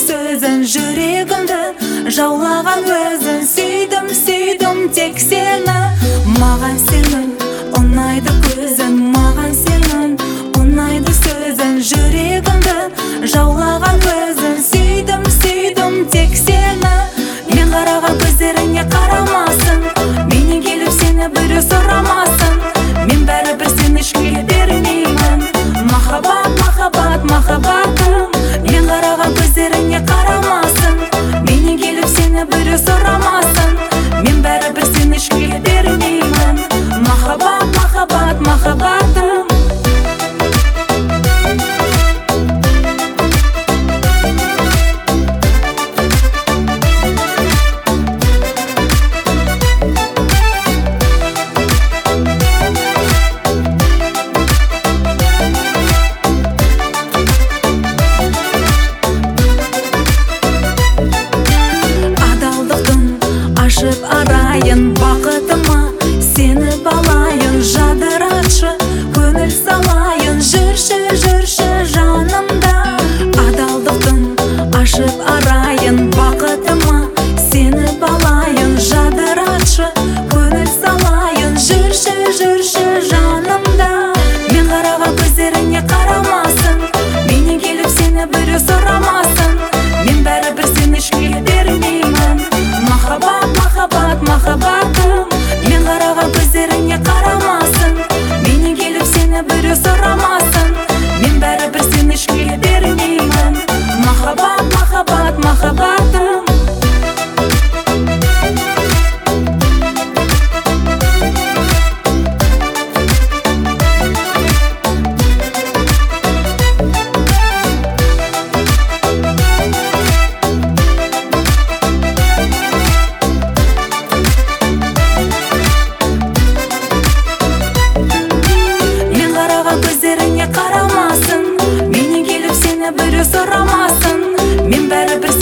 сөзін, жүрегімді жаулаған өзін. Сүйдім, сүйдім тек сені, маған сенің ұнайды көзің, маған сенің ұнайды сөзін, жүрегімді жаулаған өзін. Сүйдім, сүйдім тек сені, мен қараған көздеріңе қарамасын, менен келіп сені біреу сұрамасын. Мен бәрібір сені ешкімге бермеймін. Махаббат, махаббат, махаббатым, мен қараған көздеріңе қарамасын, менен келіп сені біреу сұрамасын. Мен бәрібір сені ешкімге бермеймін. Махаббат, махаббат, махаббатым. Ашып арайын бақытыма, сені балайын, жадыратшы, көңіл салайын. Жүрші, жүрші жанымда. Адалдықтың ашып арайын бақытыма, сені балайын, жадыратшы, көңіл салайын. Жүрші, жүрші жанымда. Мен қараған көздеріңе қарамасын, менен келіп сені біреу сұрамасын. Мен бәрібір сені ешкімге бермеймін. Махаббат, махаббат, махаббатым, мен қараған көздеріңе қарамасын, менен келіп сені біреу сұрамасын. Мен бәрібір сені ешкімге бермеймін. Махаббат, махаббат, махаббатым. Көздеріңе қарамасын, менен келіп сені біреу сұрамасын. Мен бәрібір